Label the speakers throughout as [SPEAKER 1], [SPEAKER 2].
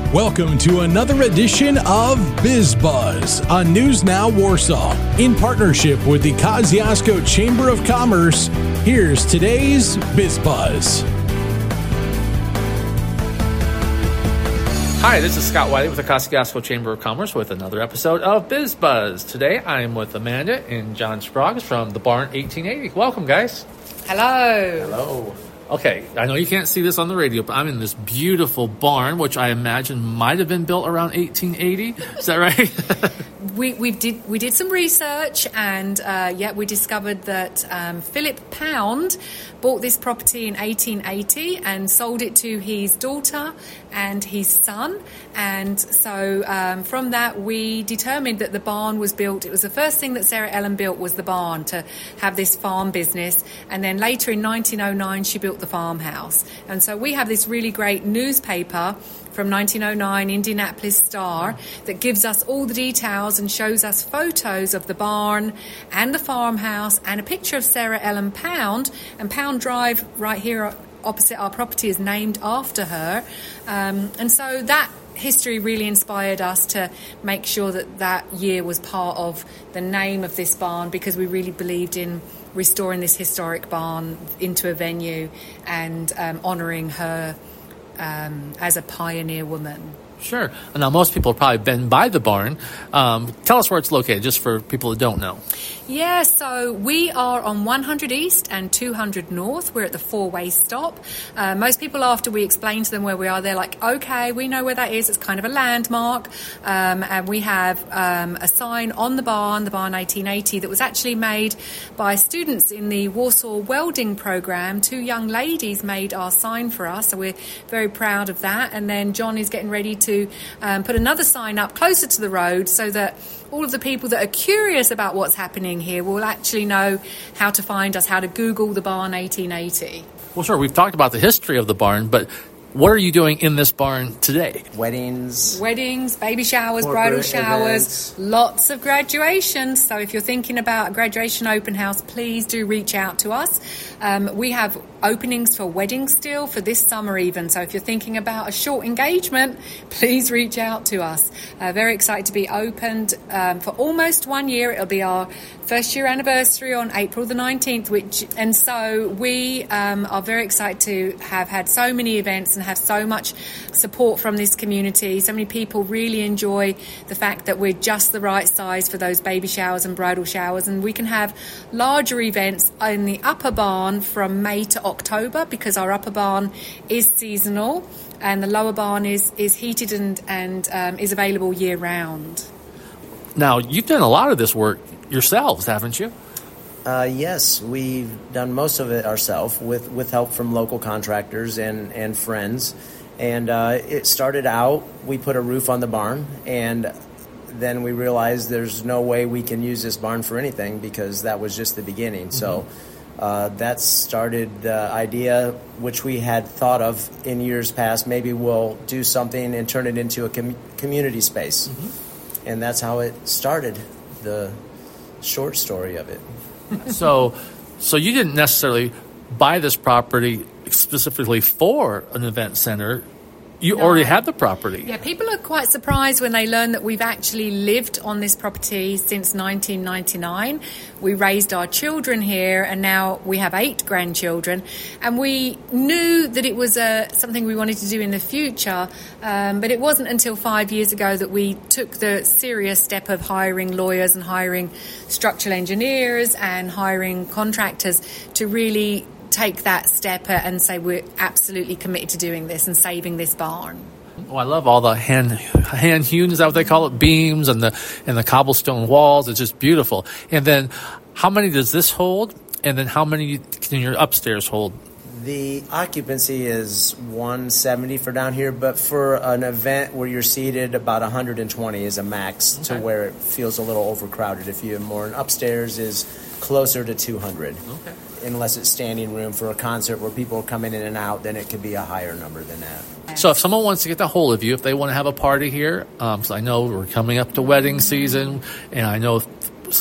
[SPEAKER 1] Welcome to another edition of Biz Buzz on News Now Warsaw. In partnership with the Kosciuszko Chamber of Commerce, here's today's Biz Buzz.
[SPEAKER 2] Hi, this is Scott Wiley with the Kosciuszko Chamber of Commerce with another episode of Biz Buzz. Today I am with Amanda and John Sproggs from the Barn 1880. Welcome, guys.
[SPEAKER 3] Hello.
[SPEAKER 2] Hello. Okay, I know you can't see this on the radio, but I'm in this beautiful barn, which I imagine might have been built around 1880. Is that right?
[SPEAKER 3] We did some research, and we discovered that Philip Pound bought this property in 1880 and sold it to his daughter and his son. And so from that, we determined that the barn was built. It was the first thing that Sarah Ellen built was the barn to have this farm business. And then later in 1909, she built the farmhouse. And so we have this really great newspaper from 1909, Indianapolis Star, that gives us all the details and shows us photos of the barn and the farmhouse and a picture of Sarah Ellen Pound. And Pound Drive right here opposite our property is named after her. And so that history really inspired us to make sure that that year was part of the name of this barn, because we really believed in restoring this historic barn into a venue and honouring her as a pioneer woman.
[SPEAKER 2] Sure. Now, most people have probably been by the barn. Tell us where it's located, just for people that don't know.
[SPEAKER 3] Yeah, so we are on 100 East and 200 North. We're at the four-way stop. Most people, after we explain to them where we are, they're like, okay, we know where that is. It's kind of a landmark. And we have a sign on the barn 1880, that was actually made by students in the Warsaw Welding Program. Two young ladies made our sign for us, so we're very proud of that. And then John is getting ready to put another sign up closer to the road, so that all of the people that are curious about what's happening here will actually know how to find us, how to Google the barn 1880.
[SPEAKER 2] Well, sure. We've talked about the history of the barn, but what are you doing in this barn today?
[SPEAKER 3] Weddings, baby showers, bridal showers, events. Lots of graduations. So if you're thinking about a graduation open house, please do reach out to us. We have openings for weddings still for this summer even. So if you're thinking about a short engagement, please reach out to us. Very excited to be opened for almost 1 year. It'll be our first year anniversary on April the 19th, and so we are very excited to have had so many events and have so much support from this community. So many people really enjoy the fact that we're just the right size for those baby showers and bridal showers, and we can have larger events in the upper barn from May to October, because our upper barn is seasonal and the lower barn is heated and is available year round.
[SPEAKER 2] Now, you've done a lot of this work yourselves, haven't you?
[SPEAKER 4] Yes, we've done most of it ourselves with help from local contractors and friends. And it started out, we put a roof on the barn, and then we realized there's no way we can use this barn for anything, because that was just the beginning. Mm-hmm. So that started the idea, which we had thought of in years past. Maybe we'll do something and turn it into a community space. Mm-hmm. And that's how it started, the short story of it.
[SPEAKER 2] So you didn't necessarily buy this property specifically for an event center. You already had the property.
[SPEAKER 3] Yeah, people are quite surprised when they learn that we've actually lived on this property since 1999. We raised our children here, and now we have 8 grandchildren. And we knew that it was something we wanted to do in the future, but it wasn't until 5 years ago that we took the serious step of hiring lawyers and hiring structural engineers and hiring contractors to really take that step and say we're absolutely committed to doing this and saving this barn.
[SPEAKER 2] Oh, I love all the hand hewn, is that what they call it? Beams and the cobblestone walls. It's just beautiful. And then how many does this hold? And then how many can your upstairs hold?
[SPEAKER 4] The occupancy is 170 for down here, but for an event where you're seated, about 120 is a max. Okay. To where it feels a little overcrowded if you have more. And upstairs is closer to 200. Okay. Unless it's standing room for a concert where people are coming in and out, then it could be a higher number than that.
[SPEAKER 2] So if someone wants to get a hold of you, if they want to have a party here, because I know we're coming up to wedding season, and I know some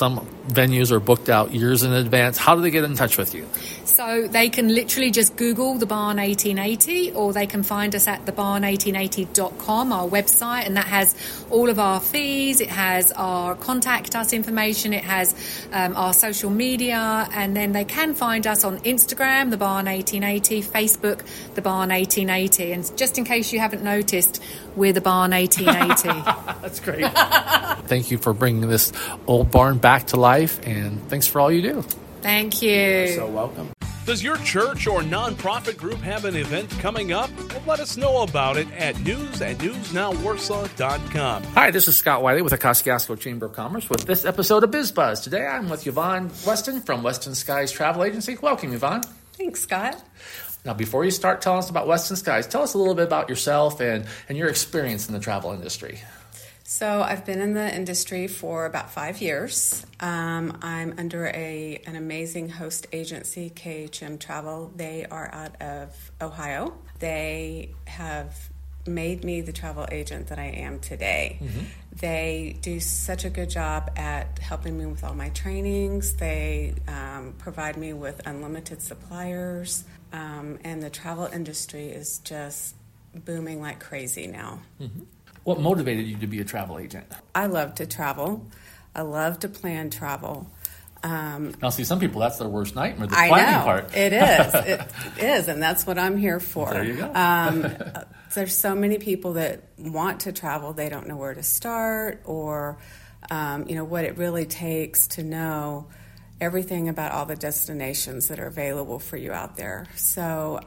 [SPEAKER 2] venues are booked out years in advance. How do they get in touch with you?
[SPEAKER 3] So they can literally just Google The Barn 1880, or they can find us at thebarn1880.com, our website, and that has all of our fees. It has our contact us information. It has our social media, and then they can find us on Instagram, The Barn 1880, Facebook, The Barn 1880. And just in case you haven't noticed, we're The Barn 1880.
[SPEAKER 2] That's great. Thank you for bringing this old barn back to life, and thanks for all you do.
[SPEAKER 3] Thank you.
[SPEAKER 4] You're so welcome.
[SPEAKER 1] Does your church or nonprofit group have an event coming up? Well, let us know about it at news@newsnowwarsaw.com.
[SPEAKER 2] Hi, this is Scott Wiley with the Kosciuszko Chamber of Commerce with this episode of BizBuzz. Today I'm with Yvonne Weston from Weston Skies Travel Agency. Welcome, Yvonne.
[SPEAKER 5] Thanks, Scott.
[SPEAKER 2] Now, before you start telling us about Weston Skies, tell us a little bit about yourself and your experience in the travel industry.
[SPEAKER 5] So I've been in the industry for about 5 years. I'm under an amazing host agency, KHM Travel. They are out of Ohio. They have made me the travel agent that I am today. Mm-hmm. They do such a good job at helping me with all my trainings. They provide me with unlimited suppliers, and the travel industry is just booming like crazy now.
[SPEAKER 2] Mm-hmm. What motivated you to be a travel agent?
[SPEAKER 5] I love to travel. I love to plan travel.
[SPEAKER 2] Now, see, some people, that's their worst nightmare, the planning part.
[SPEAKER 5] It is. It is, and that's what I'm here for.
[SPEAKER 2] There you go.
[SPEAKER 5] There's so many people that want to travel. They don't know where to start or, what it really takes to know everything about all the destinations that are available for you out there. So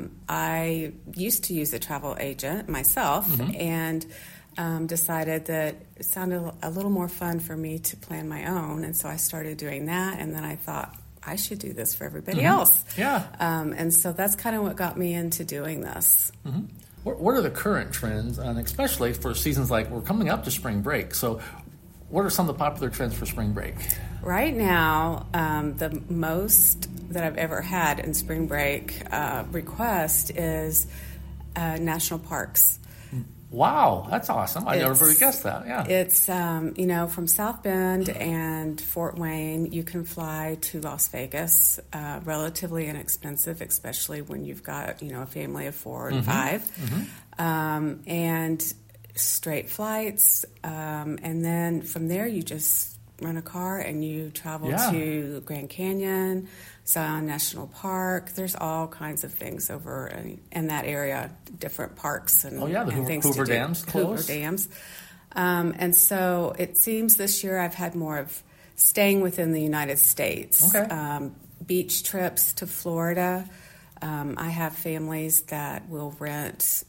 [SPEAKER 5] I used to use a travel agent myself, mm-hmm. and decided that it sounded a little more fun for me to plan my own, and so I started doing that, and then I thought, I should do this for everybody mm-hmm. else.
[SPEAKER 2] Yeah.
[SPEAKER 5] And so that's kind of what got me into doing this.
[SPEAKER 2] Mm-hmm. What are the current trends, and especially for seasons like we're coming up to spring break, so what are some of the popular trends for spring break?
[SPEAKER 5] Right now, the most that I've ever had in spring break request is national parks.
[SPEAKER 2] Wow, that's awesome. I never would have guessed that. Yeah.
[SPEAKER 5] It's, from South Bend and Fort Wayne, you can fly to Las Vegas, relatively inexpensive, especially when you've got, a family of 4 and
[SPEAKER 2] mm-hmm.
[SPEAKER 5] 5.
[SPEAKER 2] Mm-hmm.
[SPEAKER 5] And straight flights. And then from there, you just rent a car and you travel to Grand Canyon, Zion National Park. There's all kinds of things over in that area, different parks and,
[SPEAKER 2] the
[SPEAKER 5] things
[SPEAKER 2] Hoover
[SPEAKER 5] to do.
[SPEAKER 2] Dams.
[SPEAKER 5] Hoover Dams. And so it seems this year I've had more of staying within the United States.
[SPEAKER 2] Okay.
[SPEAKER 5] Beach trips to Florida. I have families that will rent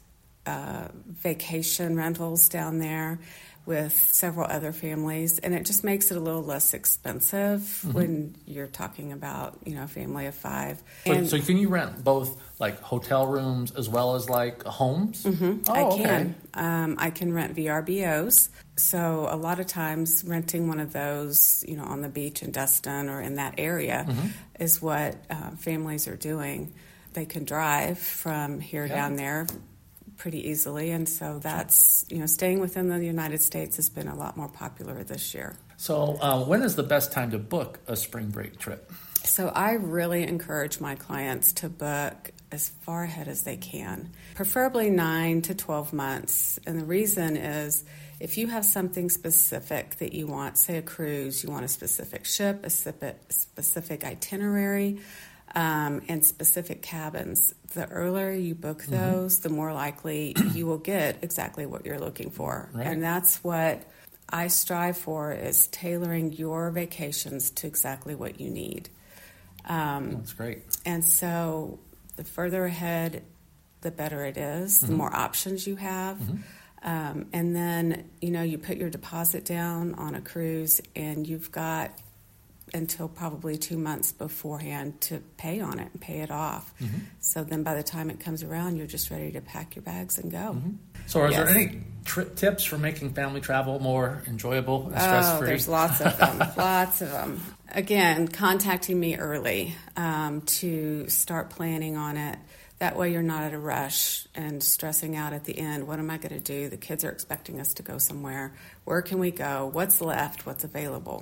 [SPEAKER 5] vacation rentals down there with several other families, and it just makes it a little less expensive mm-hmm. when you're talking about a family of 5.
[SPEAKER 2] So can you rent both like hotel rooms as well as like homes?
[SPEAKER 5] Mm-hmm.
[SPEAKER 2] Oh,
[SPEAKER 5] I
[SPEAKER 2] can.
[SPEAKER 5] Okay. I can rent VRBOs. So a lot of times renting one of those, on the beach in Destin or in that area mm-hmm. is what families are doing. They can drive from here down there pretty easily, and so that's staying within the United States has been a lot more popular this year.
[SPEAKER 2] So when is the best time to book a spring break trip?
[SPEAKER 5] So I really encourage my clients to book as far ahead as they can, preferably 9 to 12 months. And the reason is if you have something specific that you want, say a cruise, you want a specific ship, a specific itinerary, and specific cabins. The earlier you book those, mm-hmm. the more likely you will get exactly what you're looking for.
[SPEAKER 2] Right.
[SPEAKER 5] And that's what I strive for, is tailoring your vacations to exactly what you need.
[SPEAKER 2] That's great.
[SPEAKER 5] And so the further ahead, the better it is, mm-hmm. the more options you have. Mm-hmm. And then, you put your deposit down on a cruise and you've got until probably 2 months beforehand to pay on it and pay it off. Mm-hmm. So then by the time it comes around, you're just ready to pack your bags and go.
[SPEAKER 2] Mm-hmm. So are there any tips for making family travel more enjoyable and stress-free?
[SPEAKER 5] Oh, there's lots of them, lots of them. Again, contacting me early to start planning on it. That way you're not at a rush and stressing out at the end. What am I going to do? The kids are expecting us to go somewhere. Where can we go? What's left? What's available?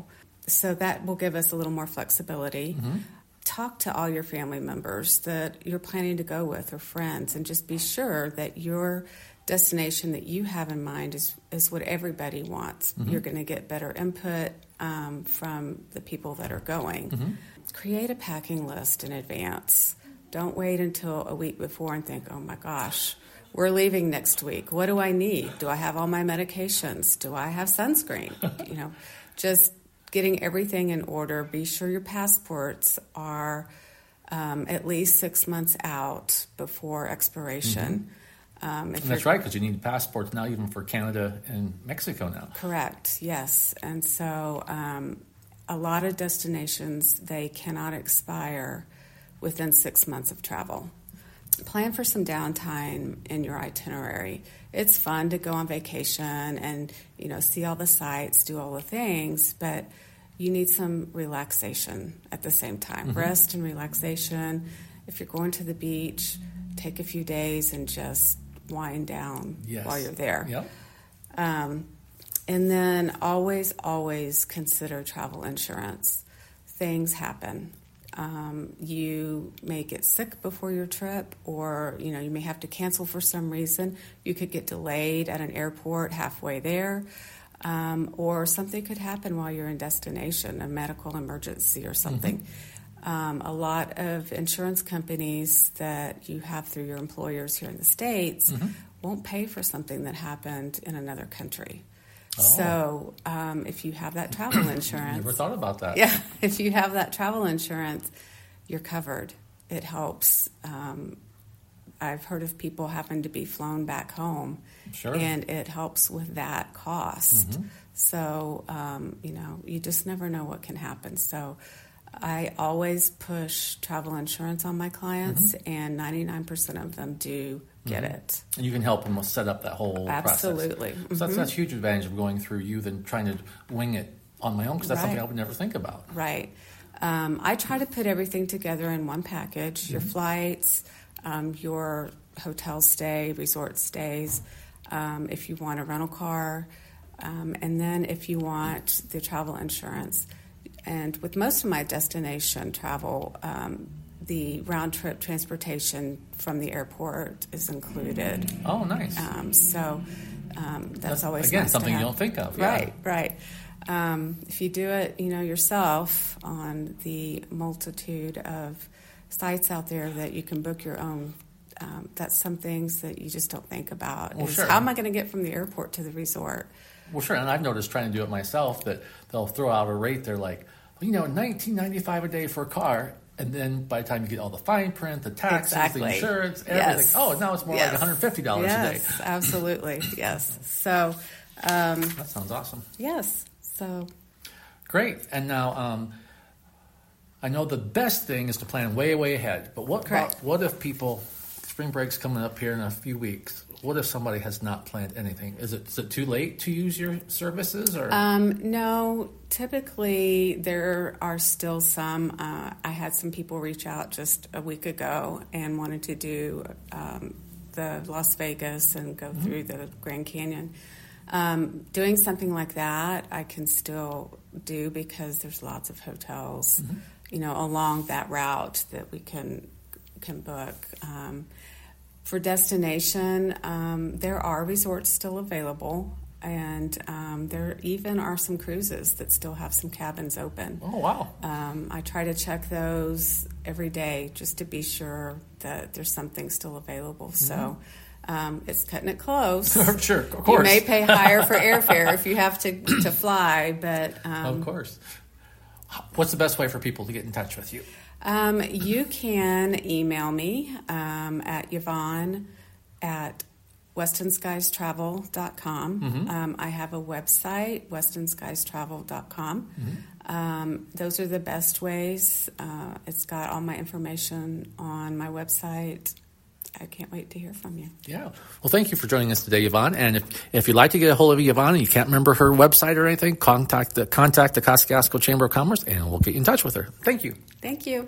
[SPEAKER 5] So that will give us a little more flexibility.
[SPEAKER 2] Mm-hmm.
[SPEAKER 5] Talk to all your family members that you're planning to go with or friends, and just be sure that your destination that you have in mind is what everybody wants.
[SPEAKER 2] Mm-hmm.
[SPEAKER 5] You're going to get better input from the people that are going.
[SPEAKER 2] Mm-hmm.
[SPEAKER 5] Create a packing list in advance. Don't wait until a week before and think, oh my gosh, we're leaving next week. What do I need? Do I have all my medications? Do I have sunscreen? Just getting everything in order. Be sure your passports are at least 6 months out before expiration.
[SPEAKER 2] And that's right, because you need passports now even for Canada and Mexico now.
[SPEAKER 5] Correct, yes. And so a lot of destinations, they cannot expire within 6 months of travel. Plan for some downtime in your itinerary. It's fun to go on vacation and, see all the sights, do all the things, but you need some relaxation at the same time.
[SPEAKER 2] Mm-hmm.
[SPEAKER 5] Rest and relaxation. If you're going to the beach, take a few days and just wind down while you're there.
[SPEAKER 2] Yep.
[SPEAKER 5] And then always, always consider travel insurance. Things happen. You may get sick before your trip, or you may have to cancel for some reason. You could get delayed at an airport halfway there, or something could happen while you're in destination, a medical emergency or something. Mm-hmm. A lot of insurance companies that you have through your employers here in the States won't pay for something that happened in another country. Oh. So if you have that travel insurance...
[SPEAKER 2] Never thought about that.
[SPEAKER 5] Yeah, if you have that travel insurance, you're covered. It helps. I've heard of people having to be flown back home, and it helps with that cost. Mm-hmm. So, you just never know what can happen. So I always push travel insurance on my clients, and 99% of them do get it.
[SPEAKER 2] And you can help them set up that whole process.
[SPEAKER 5] Absolutely.
[SPEAKER 2] So that's a huge advantage of going through you than trying to wing it on my own, because that's something I would never think about.
[SPEAKER 5] Right. I try to put everything together in one package, your flights, your hotel stay, resort stays, if you want a rental car, and then if you want the travel insurance. And with most of my destination travel, the round-trip transportation from the airport is included.
[SPEAKER 2] Oh, nice.
[SPEAKER 5] So that's always
[SPEAKER 2] again
[SPEAKER 5] nice
[SPEAKER 2] something
[SPEAKER 5] to have.
[SPEAKER 2] You don't think of.
[SPEAKER 5] Right, right. If you do it, yourself on the multitude of sites out there that you can book your own, that's some things that you just don't think about.
[SPEAKER 2] Well, sure.
[SPEAKER 5] How am I going to get from the airport to the resort?
[SPEAKER 2] Well, sure. And I've noticed trying to do it myself that they'll throw out a rate. They're like, $19.95 a day for a car. And then by the time you get all the fine print, the taxes, the insurance, everything, now it's more like $150 a day.
[SPEAKER 5] Yes, absolutely. Yes. So
[SPEAKER 2] that sounds awesome.
[SPEAKER 5] Yes. So
[SPEAKER 2] great. And now I know the best thing is to plan way, way ahead. But what if spring break's coming up here in a few weeks? What if somebody has not planned anything? Is it too late to use your services? Or
[SPEAKER 5] no, typically there are still some. I had some people reach out just a week ago and wanted to do the Las Vegas and go through the Grand Canyon. Doing something like that I can still do because there's lots of hotels, along that route that we can book. For destination, there are resorts still available, and there even are some cruises that still have some cabins open.
[SPEAKER 2] Oh, wow.
[SPEAKER 5] I try to check those every day just to be sure that there's something still available. So it's cutting it close.
[SPEAKER 2] Sure, of course.
[SPEAKER 5] You may pay higher for airfare if you have to fly, but...
[SPEAKER 2] of course. What's the best way for people to get in touch with you?
[SPEAKER 5] You can email me at Yvonne at WestonSkiesTravel.com. I have a website, WestonSkiesTravel.com. Those are the best ways. It's got all my information on my website. I can't wait to hear from you.
[SPEAKER 2] Yeah. Well, thank you for joining us today, Yvonne. And if you'd like to get a hold of Yvonne and you can't remember her website or anything, contact the Kosciuszko Chamber of Commerce and we'll get you in touch with her. Thank you.
[SPEAKER 5] Thank you.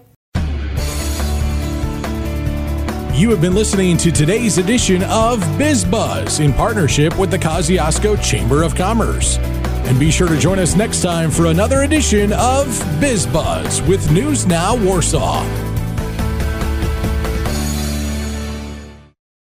[SPEAKER 1] You have been listening to today's edition of BizBuzz in partnership with the Kosciuszko Chamber of Commerce. And be sure to join us next time for another edition of Biz Buzz with News Now Warsaw.